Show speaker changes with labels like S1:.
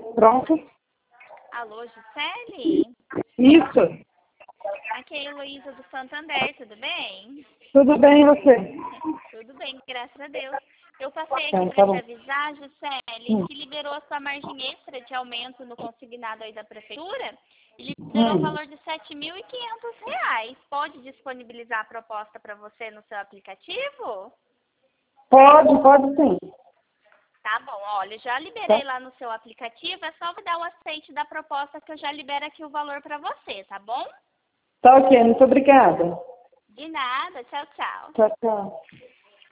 S1: Pronto?
S2: Alô, Gisele?
S1: Isso.
S2: Aqui é a Heloísa do Santander, tudo bem?
S1: Tudo bem e você?
S2: Tudo bem, graças a Deus. Eu passei aqui
S1: Tá
S2: para
S1: bom.
S2: te avisar, Gisele, que liberou a sua margem extra de aumento no consignado aí da prefeitura e liberou o valor de R$ 7.500. Pode disponibilizar a proposta para você no seu aplicativo?
S1: Pode sim.
S2: Tá bom, olha, já liberei
S1: Tá,
S2: lá no seu aplicativo, é só dar o aceite da proposta que eu já libero aqui o valor para você, tá bom?
S1: tá ok, muito obrigada.
S2: De nada, tchau, tchau.
S1: Tchau, tchau.